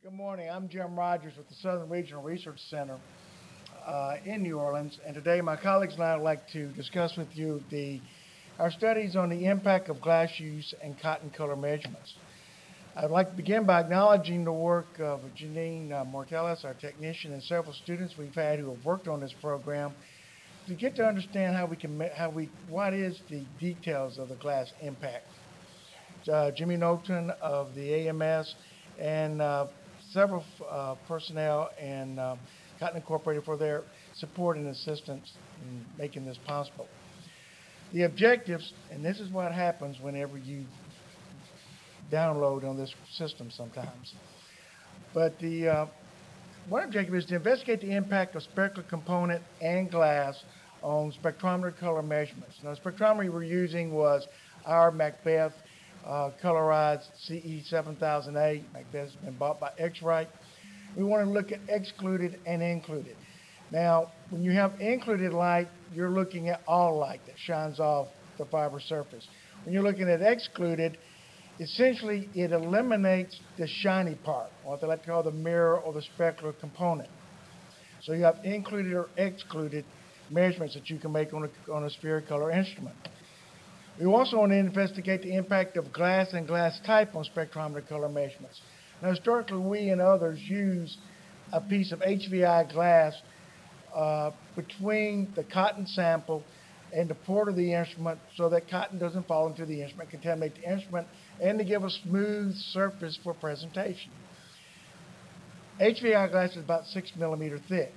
Good morning. I'm Jim Rogers with the Southern Regional Research Center in New Orleans, and today my colleagues and I would like to discuss with you our studies on the impact of glass use and cotton color measurements. I'd like to begin by acknowledging the work of Janine Mortelis, our technician, and several students we've had who have worked on this program to get to understand what is the details of the glass impact. Jimmy Knowlton of the AMS and several personnel and Cotton Incorporated for their support and assistance in making this possible. The objectives, and this is what happens whenever you download on this system sometimes, but the one objective is to investigate the impact of specular component and glass on spectrometer color measurements. Now, the spectrometer we're using was our Macbeth colorized CE7008. Macbeth has been bought by X-Rite. We want to look at excluded and included. Now, when you have included light, you're looking at all light that shines off the fiber surface. When you're looking at excluded, essentially it eliminates the shiny part, what they like to call the mirror or the specular component. So you have included or excluded measurements that you can make on a sphere color instrument. We also want to investigate the impact of glass and glass type on spectrometer color measurements. Now, historically, we and others use a piece of HVI glass between the cotton sample and the port of the instrument so that cotton doesn't fall into the instrument, contaminate the instrument, and to give a smooth surface for presentation. HVI glass is about 6 millimeter thick.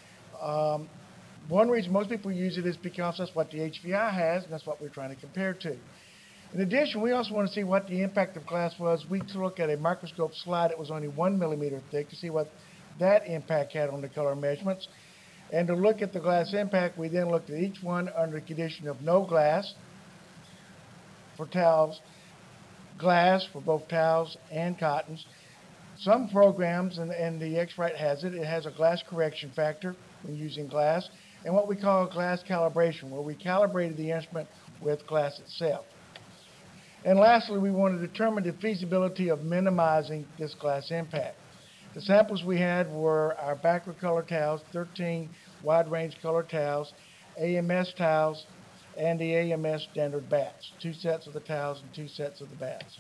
One reason most people use it is because that's what the HVI has, and that's what we're trying to compare to. In addition, we also want to see what the impact of glass was. We took at a microscope slide that was only 1 millimeter thick to see what that impact had on the color measurements. And to look at the glass impact, we then looked at each one under the condition of no glass for towels, glass for both towels and cottons. Some programs, and the X-Rite has it has a glass correction factor when using glass, and what we call glass calibration, where we calibrated the instrument with glass itself. And lastly, we want to determine the feasibility of minimizing this glass impact. The samples we had were our backward color towels, 13 wide range color towels, AMS towels, and the AMS standard bats, 2 sets of the towels and 2 sets of the bats.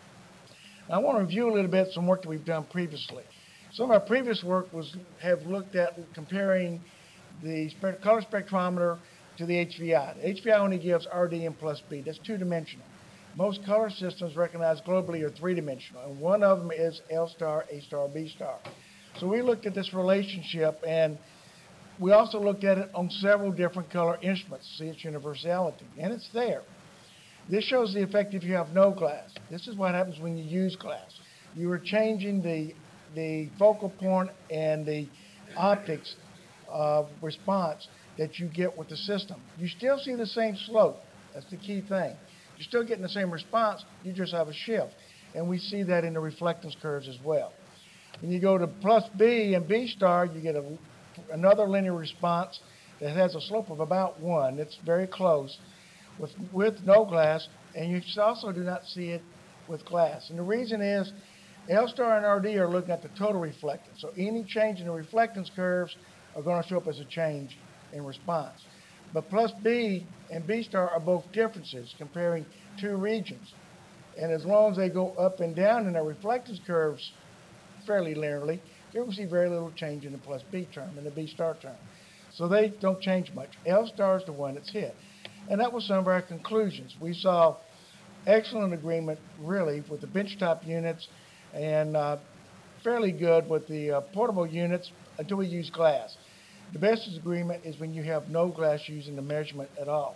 Now, I want to review a little bit some work that we've done previously. Some of our previous work have looked at comparing the color spectrometer to the HVI. The HVI only gives RDM plus B. That's two-dimensional. Most color systems recognized globally are three-dimensional, and one of them is L star, A star, B star. So we looked at this relationship, and we also looked at it on several different color instruments to see its universality, and it's there. This shows the effect if you have no glass. This is what happens when you use glass. You are changing the focal point and the optics of response that you get with the system. You still see the same slope. That's the key thing. You're still getting the same response, you just have a shift. And we see that in the reflectance curves as well. When you go to plus B and B star, you get another linear response that has a slope of about 1. It's very close with no glass, and you also do not see it with glass. And the reason is L star and RD are looking at the total reflectance. So any change in the reflectance curves are going to show up as a change in response. But plus B and B star are both differences comparing two regions. And as long as they go up and down in their reflectance curves fairly linearly, you're going to see very little change in the plus B term and the B star term. So they don't change much. L star is the one that's hit. And that was some of our conclusions. We saw excellent agreement, really, with the benchtop units and fairly good with the portable units until we use glass. The best agreement is when you have no glass using the measurement at all.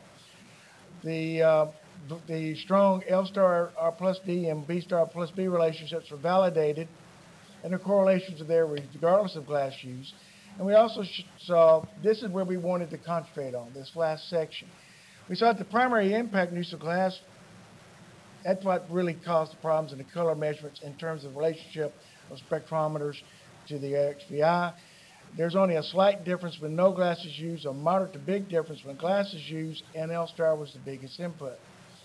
The strong L star R plus D and B star plus B relationships were validated, and the correlations are there regardless of glass use. And we also saw, this is where we wanted to concentrate on, this last section. We saw that the primary impact use of glass, that's what really caused the problems in the color measurements in terms of relationship of spectrometers to the XVI. There's only a slight difference when no glass is used, a moderate to big difference when glass is used, and L star was the biggest input.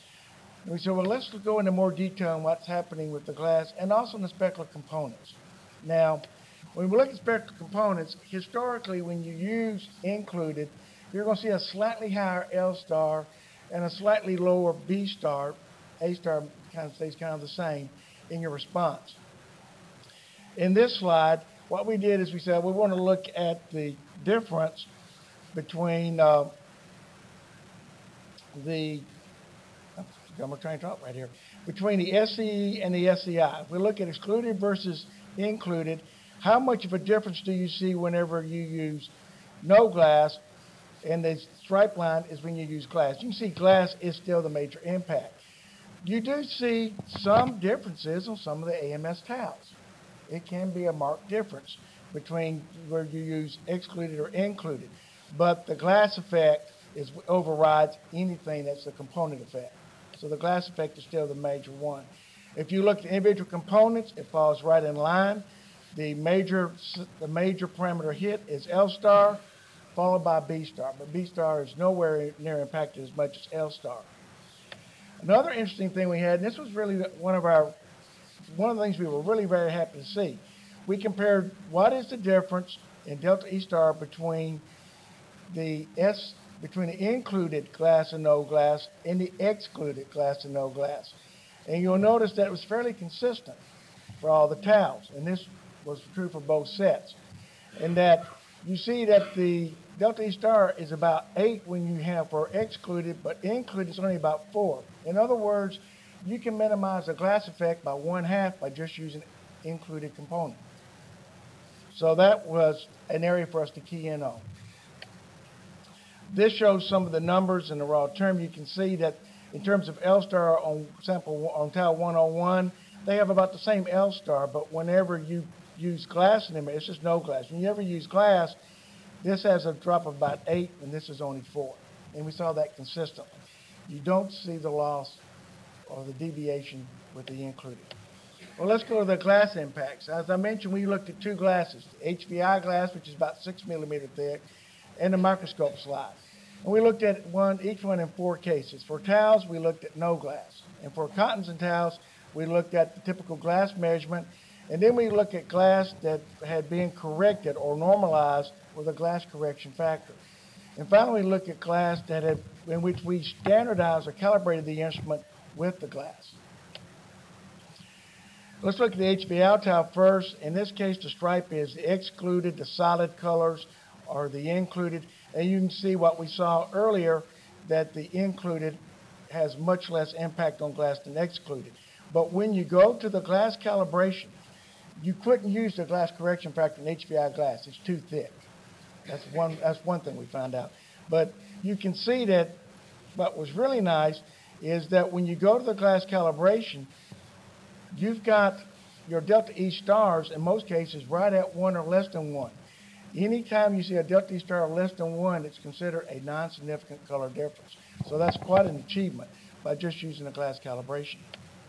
And we said, well, let's go into more detail on what's happening with the glass and also in the specular components. Now, when we look at spectral components, historically, when you use included, you're going to see a slightly higher L star and a slightly lower B star. A star kind of stays kind of the same in your response. In this slide, what we did is we said we want to look at the difference between the I'm going to try and talk right here, between the SCE and the SCI. If we look at excluded versus included, how much of a difference do you see whenever you use no glass? And the stripe line is when you use glass. You can see glass is still the major impact. You do see some differences on some of the AMS towels. It can be a marked difference between where you use excluded or included. But the glass effect overrides anything that's a component effect. So the glass effect is still the major one. If you look at individual components, it falls right in line. The major parameter hit is L star, followed by B star. But B star is nowhere near impacted as much as L star. Another interesting thing we had, and this was really one of the things we were really very happy to see. We compared what is the difference in delta E star between the included glass and no glass and the excluded glass and no glass. And you'll notice that it was fairly consistent for all the towels, and this was true for both sets. And that you see that the delta E star is about 8 when you have for excluded, but included is only about 4. In other words, you can minimize the glass effect by 1/2 by just using included component. So that was an area for us to key in on. This shows some of the numbers in the raw term. You can see that in terms of L star on towel 101, they have about the same L star, but whenever you use glass in them, it's just no glass. When you ever use glass, this has a drop of about 8, and this is only 4. And we saw that consistently. You don't see the loss or the deviation with the included. Well, let's go to the glass impacts. As I mentioned, we looked at 2 glasses, the HVI glass, which is about 6 millimeter thick, and the microscope slide. And we looked at each one in 4 cases. For towels, we looked at no glass. And for cottons and towels, we looked at the typical glass measurement. And then we looked at glass that had been corrected or normalized with a glass correction factor. And finally, we looked at glass in which we standardized or calibrated the instrument with the glass. Let's look at the HVI towel first. In this case, the stripe is the excluded, the solid colors, or the included. And you can see what we saw earlier, that the included has much less impact on glass than excluded. But when you go to the glass calibration, you couldn't use the glass correction factor in HVI glass. It's too thick. That's one thing we found out. But you can see that what was really nice is that when you go to the glass calibration, you've got your delta E stars in most cases right at 1 or less than 1. Anytime you see a delta E star less than 1, it's considered a non-significant color difference. So that's quite an achievement by just using the glass calibration.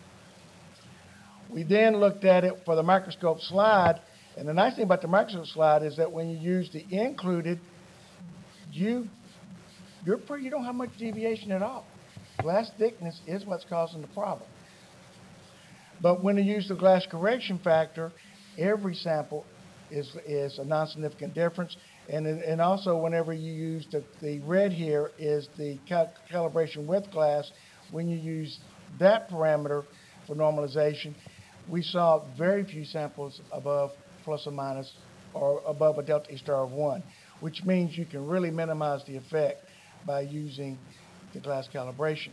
We then looked at it for the microscope slide, and the nice thing about the microscope slide is that when you use the included, you don't have much deviation at all. Glass thickness is what's causing the problem. But when you use the glass correction factor, every sample is a non-significant difference. And also whenever you use the red here is the calibration with glass. When you use that parameter for normalization, we saw very few samples above plus or minus or above a delta E star of 1, which means you can really minimize the effect by using the glass calibration.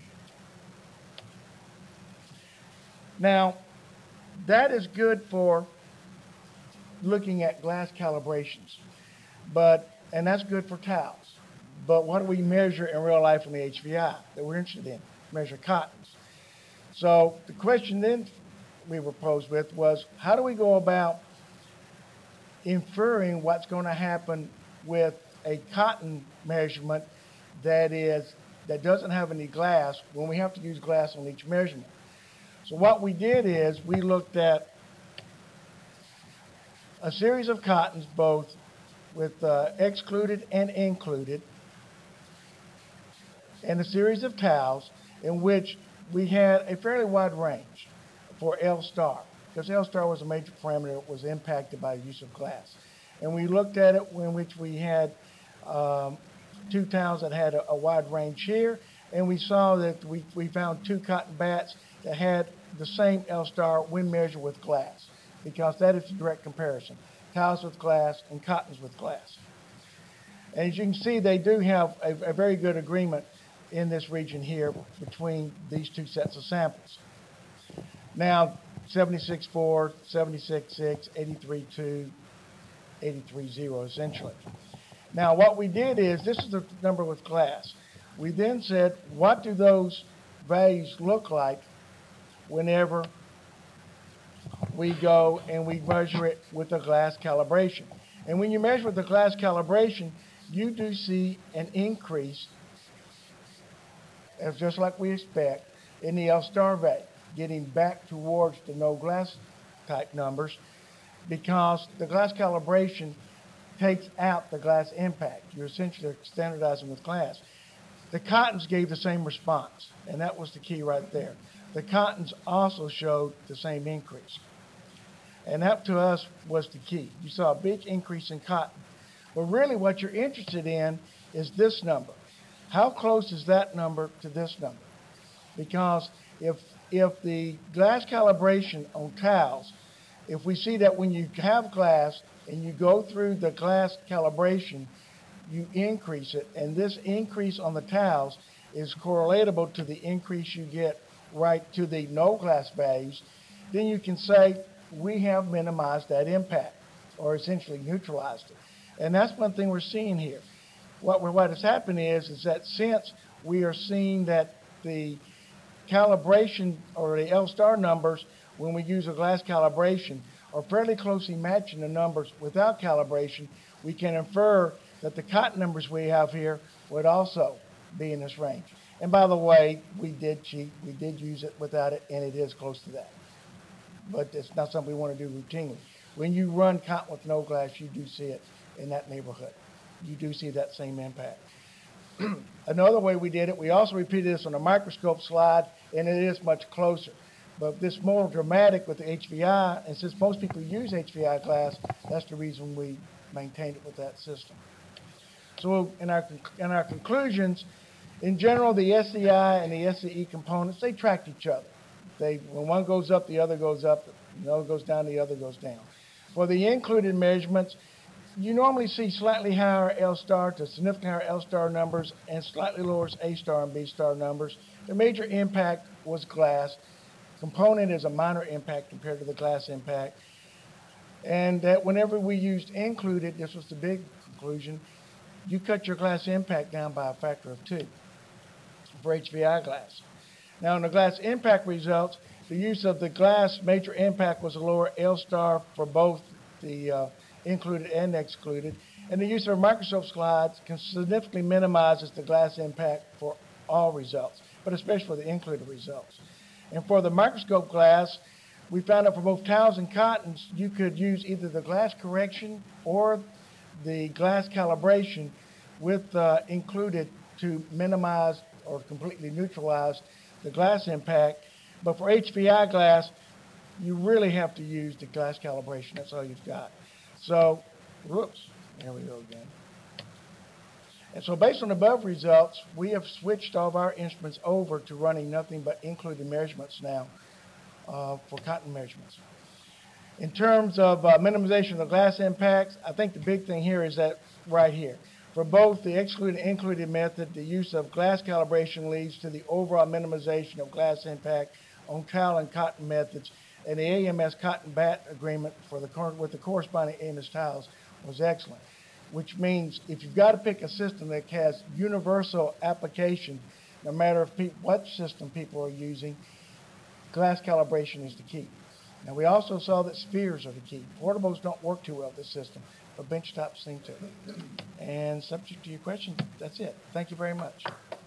Now, that is good for looking at glass calibrations, and that's good for towels. But what do we measure in real life in the HVI that we're interested in? Measure cottons. So the question then we were posed with was, how do we go about inferring what's going to happen with a cotton measurement that doesn't have any glass when we have to use glass on each measurement? So what we did is we looked at a series of cottons, both with excluded and included, and a series of towels in which we had a fairly wide range for L star. because L-star was a major parameter that was impacted by the use of glass. And we looked at it in which we had two towns that had a wide range here, and we saw that we found two cotton bats that had the same L-star when measured with glass, because that is the direct comparison. Cows with glass and cottons with glass. And as you can see, they do have a very good agreement in this region here between these two sets of samples. Now, 76.4, 76.6, 83.2, 83.0 essentially. Now, what we did is, this is the number with glass. We then said, what do those values look like whenever we go and we measure it with a glass calibration? And when you measure with the glass calibration, you do see an increase, as just like we expect, in the L-star value, getting back towards the no glass type numbers, because the glass calibration takes out the glass impact. You're essentially standardizing with glass. The cottons gave the same response, and that was the key right there. The cottons also showed the same increase. And that to us was the key. You saw a big increase in cotton. But really what you're interested in is this number. How close is that number to this number? Because if the glass calibration on cows, if we see that when you have glass and you go through the glass calibration, you increase it, and this increase on the towels is correlatable to the increase you get right to the no glass values, then you can say we have minimized that impact, or essentially neutralized it. And that's one thing we're seeing here. What has happened is that since we are seeing that the calibration or the L-star numbers when we use a glass calibration are fairly closely matching the numbers without calibration, we can infer that the cotton numbers we have here would also be in this range. And by the way, we did cheat. We did use it without it, and it is close to that. But it's not something we want to do routinely. When you run cotton with no glass, you do see it in that neighborhood. You do see that same impact. Another way we did it, we also repeated this on a microscope slide, and it is much closer. But this more dramatic with the HVI, and since most people use HVI glass, that's the reason we maintained it with that system. So in our conclusions, in general, the SEI and the SCE components, they track each other. When one goes up, the other goes up. The other goes down, the other goes down. For the included measurements, you normally see slightly higher L-star to significantly higher L-star numbers and slightly lower A-star and B-star numbers. The major impact was glass. Component is a minor impact compared to the glass impact. And that whenever we used included, this was the big conclusion, you cut your glass impact down by a factor of 2 for HVI glass. Now in the glass impact results, the use of the glass major impact was a lower L-star for both the included and excluded, and the use of microscope slides can significantly minimizes the glass impact for all results, but especially for the included results. And for the microscope glass, we found that for both towels and cottons, you could use either the glass correction or the glass calibration with included to minimize or completely neutralize the glass impact. But for HVI glass, you really have to use the glass calibration. That's all you've got. So, whoops, there we go again. And so based on the above results, we have switched all of our instruments over to running nothing but included measurements now for cotton measurements. In terms of minimization of the glass impacts, I think the big thing here is that right here. For both the excluded and included method, the use of glass calibration leads to the overall minimization of glass impact on towel and cotton methods, and the AMS cotton bat agreement with the corresponding AMS towels was excellent, which means if you've got to pick a system that has universal application, no matter what system people are using, glass calibration is the key. Now, we also saw that spheres are the key. Portables don't work too well with this system, but benchtops seem to. And subject to your question, that's it. Thank you very much.